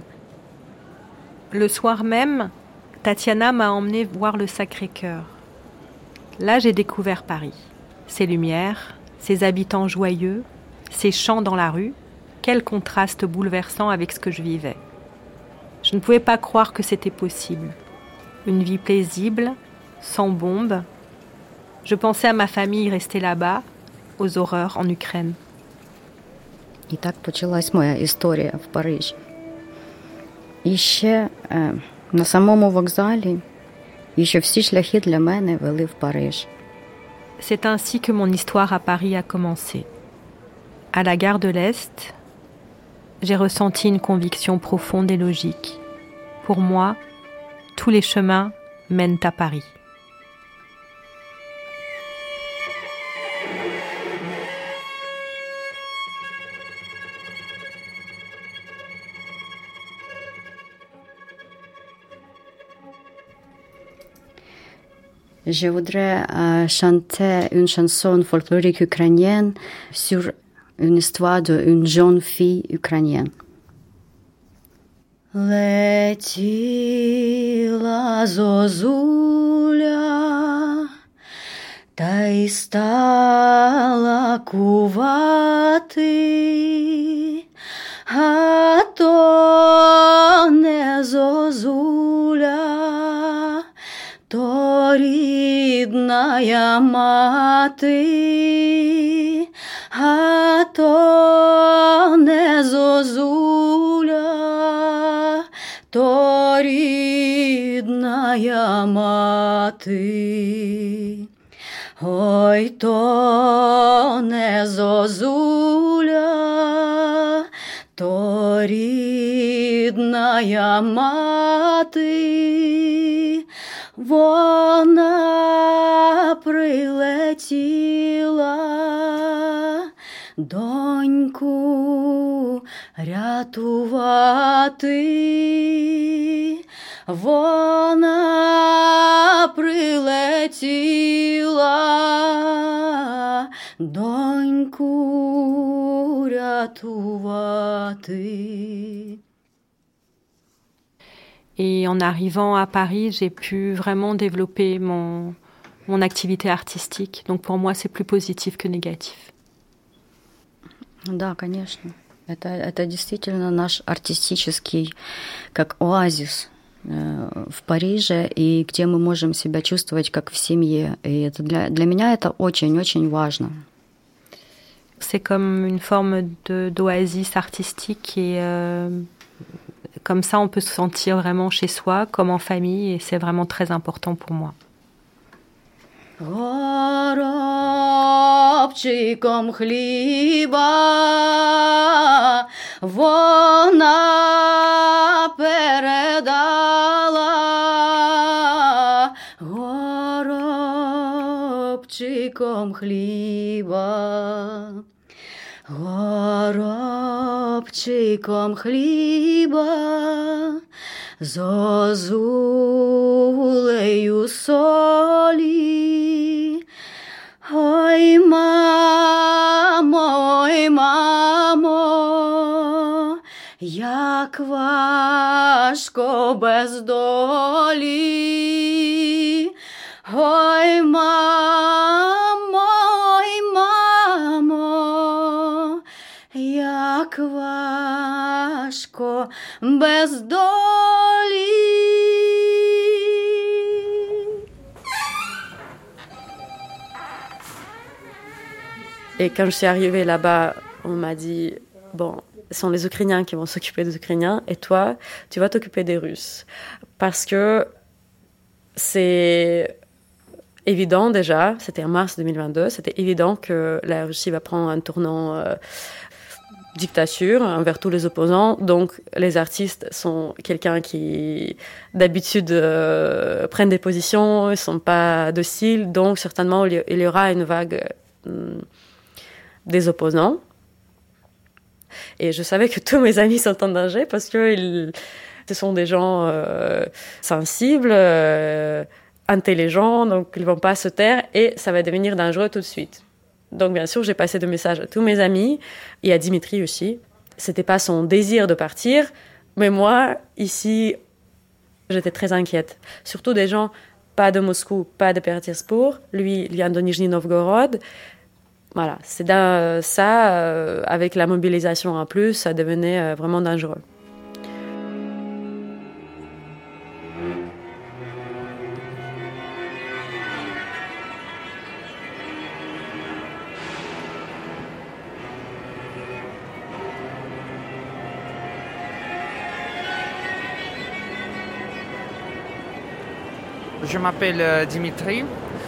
S9: Le soir même, Tatiana m'a emmené voir le Sacré-Cœur. Là, j'ai découvert Paris. Ses lumières, ses habitants joyeux, ses chants dans la rue. Quel contraste bouleversant avec ce que je vivais. Je ne pouvais pas croire que c'était possible. Une vie paisible, sans bombes. Je pensais à ma famille restée là-bas, aux horreurs en Ukraine.
S10: І так почалась моя історія в Парижі. І ще е, на самому вокзалі, і що всі шляхи для мене вели в Париж.
S9: C'est ainsi que mon histoire à Paris a commencé. À la gare de l'Est, j'ai ressenti une conviction profonde et logique. Pour moi, tous les chemins mènent à Paris.
S10: Je voudrais euh, chanter une chanson folklorique ukrainienne sur une histoire d'une jeune fille ukrainienne. Летіла зозуля, та й стала кувати, а то не зозуля, то рідная мати, а то не зозуля, то рідная мати. Ой, то не зозуля, то рідная мати. Вона прилетіла доньку рятувати. Вона прилетіла доньку рятувати.
S9: Et en arrivant à Paris, j'ai pu vraiment développer mon, mon activité artistique. Donc pour moi, c'est plus positif que négatif.
S10: Да, конечно. Это, это действительно наш артистический, как оазис э, в Париже, и где мы можем себя чувствовать как в семье. И это для, для меня это очень-очень важно.
S9: C'est comme une forme de, d'oasis artistique et... Euh... Comme ça, on peut se sentir vraiment chez soi, comme en famille, et c'est vraiment très important pour moi.
S10: Горобчиком хліба вона передала. Горобчиком хліба. Горобчиком хліба, зозулею солі. Ой, мамо, ой, мамо, як важко без долі. Ой, мамо, ой, мамо, як важко без долі.
S8: Et quand je suis arrivée là-bas, on m'a dit, bon, ce sont les Ukrainiens qui vont s'occuper des Ukrainiens et toi, tu vas t'occuper des Russes. Parce que c'est évident déjà, c'était en mars deux mille vingt-deux, c'était évident que la Russie va prendre un tournant euh, dictature envers tous les opposants. Donc les artistes sont quelqu'un qui d'habitude euh, prennent des positions, ils sont pas dociles, donc certainement il y aura une vague euh, des opposants. Et je savais que tous mes amis sont en danger parce que ils, ce sont des gens euh, sensibles, euh, intelligents, donc ils vont pas se taire et ça va devenir dangereux tout de suite. Donc bien sûr, j'ai passé des messages à tous mes amis et à Dimitri aussi. C'était pas son désir de partir, mais moi, ici, j'étais très inquiète. Surtout des gens, pas de Moscou, pas de Pétersbourg. Lui, il vient de Nijni Novgorod. Voilà, c'est dans ça, euh, avec la mobilisation en plus, ça devenait euh, vraiment dangereux.
S11: Je m'appelle Dimitri.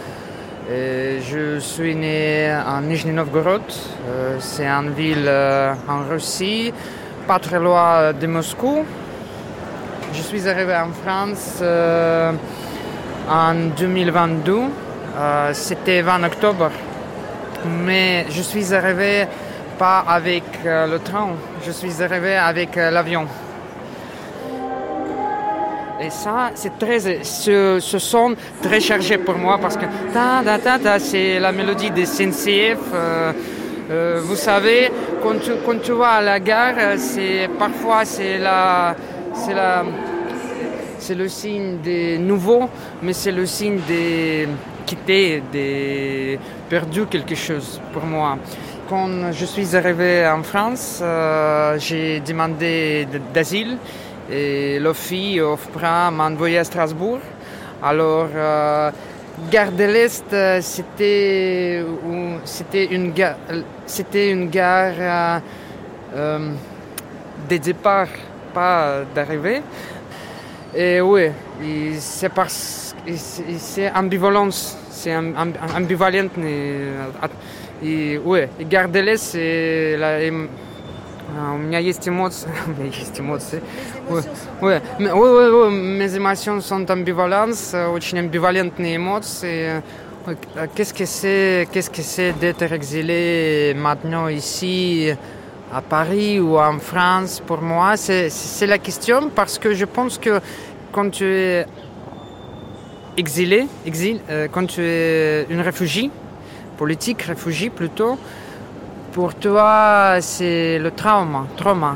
S11: Je suis né en Nijni Novgorod. C'est une ville en Russie, pas très loin de Moscou. Je suis arrivé en France en deux mille vingt-deux. C'était vingt octobre. Mais je suis arrivé pas avec le train, je suis arrivé avec l'avion. Et ça, c'est très, ce, ce son très chargé pour moi parce que ta ta ta ta, c'est la mélodie des S N C F. Euh, euh, vous savez, quand tu, quand tu vas à la gare, c'est parfois c'est la, c'est la, c'est le signe des nouveaux, mais c'est le signe des quittés, des perdu quelque chose pour moi. Quand je suis arrivé en France, euh, j'ai demandé d'asile. Et l'Office OFPRA m'a envoyé à Strasbourg. Alors, euh, Gare de l'Est, c'était, c'était, une, gare, c'était une gare euh, euh, de départ, pas d'arrivée. Et oui, et c'est parce que c'est ambivalence, c'est ambivalent. Et, et, oui, et Gare de l'Est, c'est la... У меня есть эмоции. У меня есть эмоции. Oui, oui, oui, oui, mes émotions sont ambivalentes, очень ambivalentes émotions. Qu'est-ce que c'est, qu'est-ce que c'est d'être exilé maintenant ici à Paris ou en France? Pour moi, c'est, c'est la question parce que je pense que quand tu es exilé, exil, quand tu es un réfugié, politique réfugié plutôt, pour toi, c'est le trauma, trauma.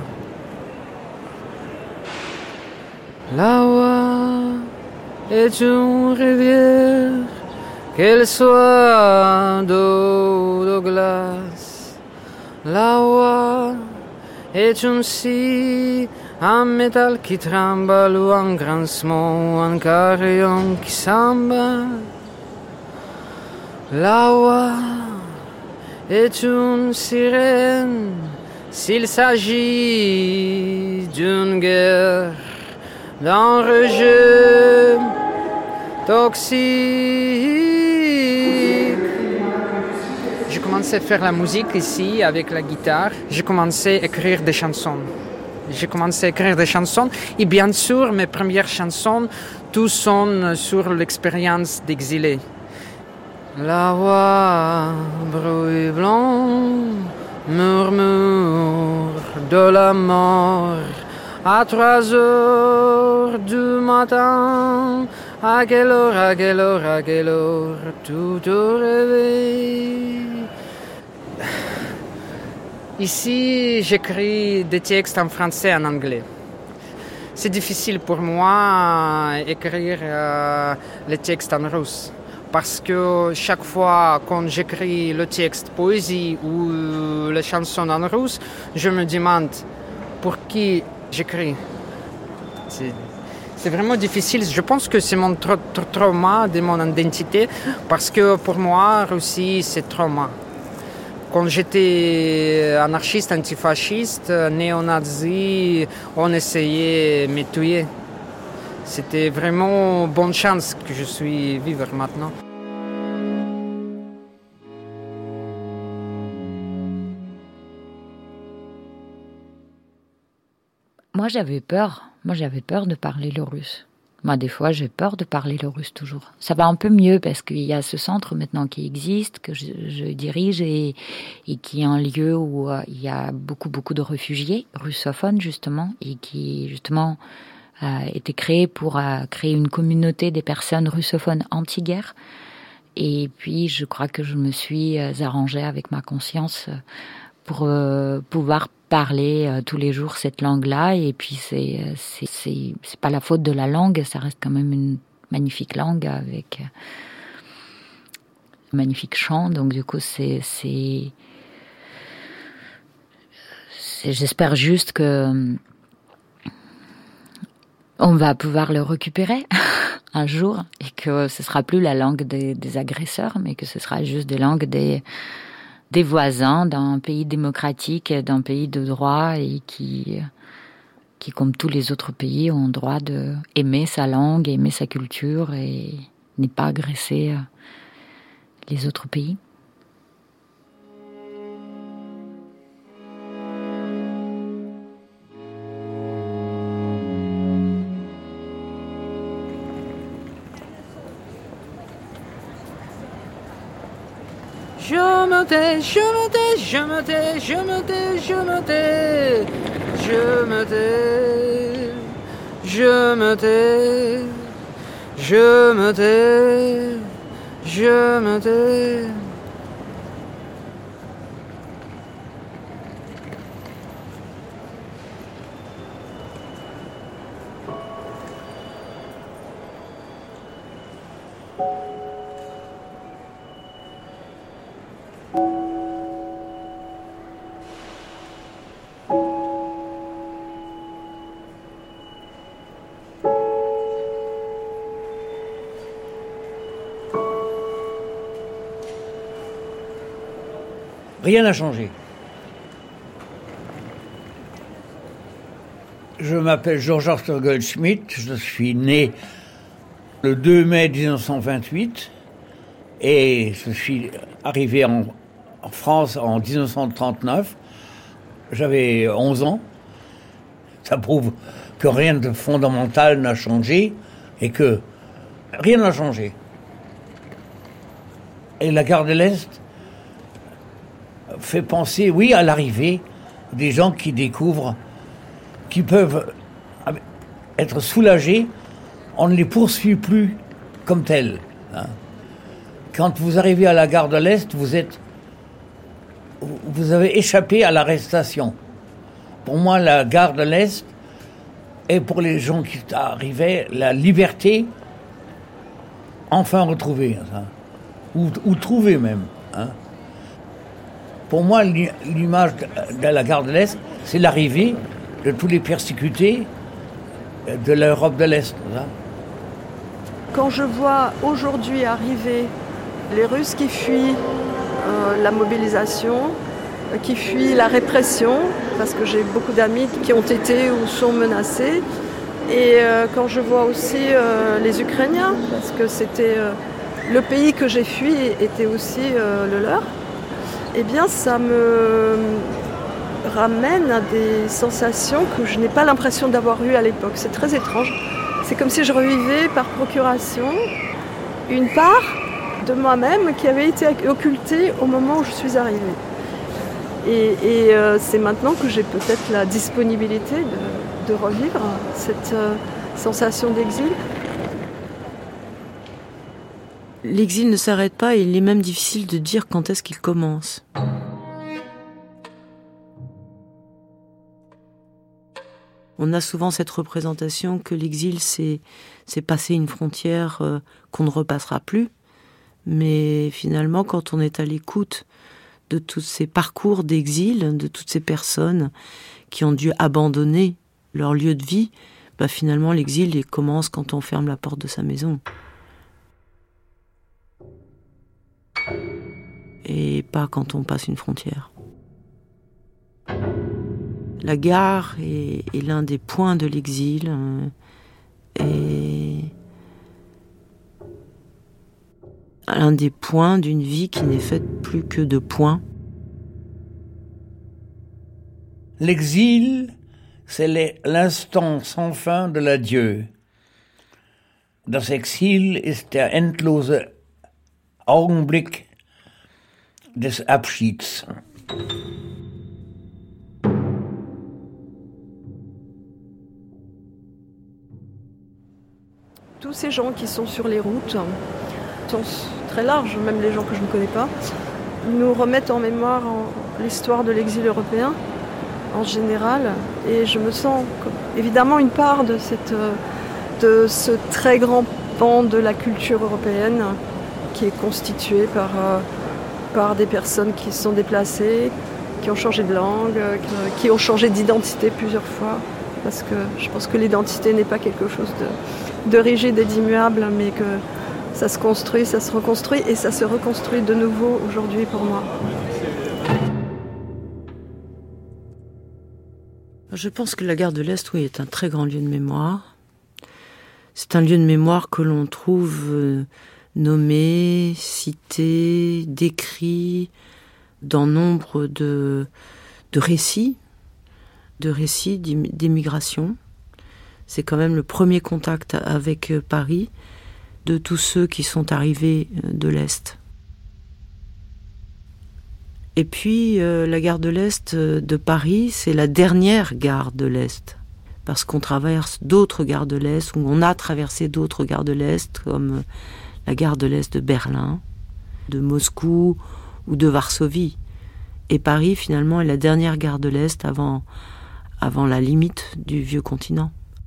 S11: L'Oise est une rivière, qu'elle soit d'eau, de glace. L'Oise est une scie, un métal qui tremble ou un grincement, un carillon qui s'emballe. L'Oise est une sirène s'il s'agit d'une guerre, d'un rejet toxique. J'ai commencé à faire la musique ici avec la guitare. J'ai commencé à écrire des chansons. J'ai commencé à écrire des chansons et bien sûr mes premières chansons, tout sont sur l'expérience d'exilé. La voix, bruit blanc, murmure de la mort. À trois heures du matin, à quelle heure, à quelle heure, à quelle heure, tout au réveil. Ici, j'écris des textes en français et en anglais. C'est difficile pour moi d'écrire euh, les textes en russe. Parce que chaque fois quand j'écris le texte poésie ou les chansons en russe, je me demande pour qui j'écris. C'est, c'est vraiment difficile. Je pense que c'est mon tra- tra- trauma de mon identité parce que pour moi, Russie, c'est trauma. Quand j'étais anarchiste, antifasciste, néo-nazi, on essayait de me tuer. C'était vraiment bonne chance que je suis vivre maintenant.
S5: Moi, j'avais peur. Moi, j'avais peur de parler le russe. Moi, des fois, j'ai peur de parler le russe toujours. Ça va un peu mieux parce qu'il y a ce centre maintenant qui existe, que je, je dirige et, et qui est un lieu où euh, il y a beaucoup, beaucoup de réfugiés russophones, justement, et qui, justement, a été créé pour euh, créer une communauté des personnes russophones anti-guerre. Et puis, je crois que je me suis euh, arrangée avec ma conscience euh, pour euh, pouvoir parler euh, tous les jours cette langue-là. Et puis, c'est, c'est, c'est, c'est pas la faute de la langue, ça reste quand même une magnifique langue avec euh, un magnifique chant. Donc, du coup, c'est, c'est, c'est j'espère juste que on va pouvoir le récupérer un jour et que ce sera plus la langue des, des agresseurs, mais que ce sera juste des langues des, des voisins d'un pays démocratique, d'un pays de droit et qui, qui, comme tous les autres pays, ont le droit d'aimer sa langue, aimer sa culture et ne pas agresser les autres pays.
S11: Je me tais, je me tais, je me tais, je me tais, je me tais, je me tais, je me tais, je me tais, je me tais.
S12: Rien n'a changé. Je m'appelle Georges Arthur Goldschmidt, je suis né le deux mai dix-neuf cent vingt-huit et je suis arrivé en, en France en dix-neuf cent trente-neuf. J'avais onze ans. Ça prouve que rien de fondamental n'a changé et que rien n'a changé. Et la gare de l'Est fait penser, oui, à l'arrivée des gens qui découvrent, qui peuvent être soulagés, on ne les poursuit plus comme tels. Hein. Quand vous arrivez à la gare de l'Est, vous êtes, vous avez échappé à l'arrestation. Pour moi, la gare de l'Est est pour les gens qui arrivaient la liberté enfin retrouvée, hein, ou, ou trouvée même. Hein. Pour moi, l'image de la gare de l'Est, c'est l'arrivée de tous les persécutés de l'Europe de l'Est.
S2: Quand je vois aujourd'hui arriver les Russes qui fuient euh, la mobilisation, qui fuient la répression, parce que j'ai beaucoup d'amis qui ont été ou sont menacés, et euh, quand je vois aussi euh, les Ukrainiens, parce que c'était euh, le pays que j'ai fui était aussi euh, le leur, eh bien, ça me ramène à des sensations que je n'ai pas l'impression d'avoir eues à l'époque. C'est très étrange. C'est comme si je revivais par procuration une part de moi-même qui avait été occultée au moment où je suis arrivée. Et, et euh, c'est maintenant que j'ai peut-être la disponibilité de, de revivre cette euh, sensation d'exil.
S1: L'exil ne s'arrête pas et il est même difficile de dire quand est-ce qu'il commence. On a souvent cette représentation que l'exil, c'est, c'est passer une frontière euh, qu'on ne repassera plus. Mais finalement, quand on est à l'écoute de tous ces parcours d'exil, de toutes ces personnes qui ont dû abandonner leur lieu de vie, bah finalement, l'exil il commence quand on ferme la porte de sa maison. Et pas quand on passe une frontière. La gare est, est l'un des points de l'exil euh, et l'un des points d'une vie qui n'est faite plus que de points.
S12: L'exil, c'est l'instant sans fin de l'adieu. Das Exil ist der endlose Augenblick des Abschieds.
S2: Tous ces gens qui sont sur les routes, sont très larges, même les gens que je ne connais pas, nous remettent en mémoire en l'histoire de l'exil européen en général. Et je me sens évidemment une part de, cette, de ce très grand pan de la culture européenne qui est constitué par... par des personnes qui se sont déplacées, qui ont changé de langue, qui ont changé d'identité plusieurs fois. Parce que je pense que l'identité n'est pas quelque chose de, de rigide et d'immuable, mais que ça se construit, ça se reconstruit, et ça se reconstruit de nouveau aujourd'hui pour moi.
S1: Je pense que la gare de l'Est, oui, est un très grand lieu de mémoire. C'est un lieu de mémoire que l'on trouve... Euh, nommé, cité, décrit dans nombre de, de récits, de récits d'émigration. C'est quand même le premier contact avec Paris de tous ceux qui sont arrivés de l'Est. Et puis, euh, la gare de l'Est de Paris, c'est la dernière gare de l'Est. parce qu'on traverse d'autres gares de l'Est, ou on a traversé d'autres gares de l'Est, comme la gare de l'Est de Berlin, de Moscou ou de Varsovie. Et Paris, finalement, est la dernière gare de l'Est avant, avant la limite du vieux continent.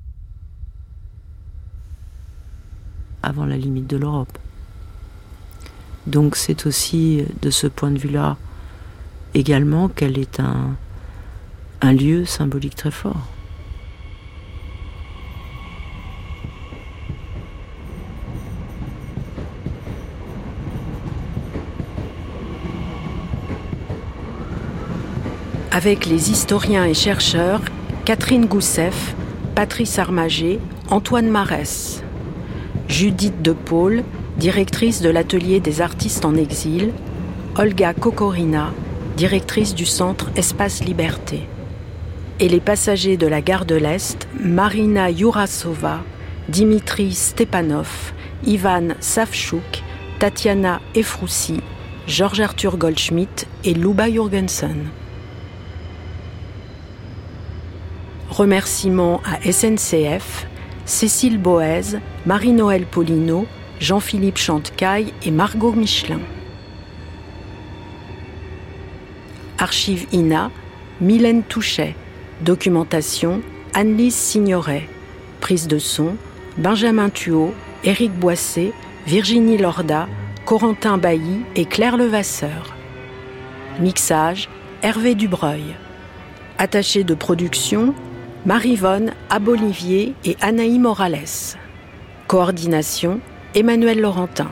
S1: Avant la limite de l'Europe. Donc c'est aussi, de ce point de vue-là, également qu'elle est un, un lieu symbolique très fort.
S3: Avec les historiens et chercheurs Catherine Goussef, Patrice Armager, Antoine Marès, Judith De Paul, directrice de l'atelier des artistes en exil, Olga Kokorina, directrice du centre Espace Liberté. Et les passagers de la gare de l'Est, Marina Yurasova, Dimitri Stepanov, Ivan Savchuk, Tatiana Efroussi, Georges-Arthur Goldschmidt et Luba Jurgensen. Remerciements à S N C F, Cécile Boez, Marie-Noël Polino, Jean-Philippe Chantecaille et Margot Michelin. Archives I N A, Mylène Touchet. Documentation, Anne-Lise Signoret. Prise de son, Benjamin Thuot, Éric Boissé, Virginie Lorda, Corentin Bailly et Claire Levasseur. Mixage, Hervé Dubreuil. Attaché de production, Marie-Vonne Abolivier et Anaï Morales. Coordination, Emmanuel Laurentin.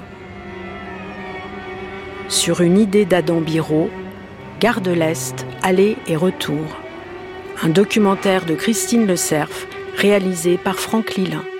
S3: Sur une idée d'Adam Biro, Gare de l'Est, aller et retour. Un documentaire de Christine Le Cerf, réalisé par Franck Lilin.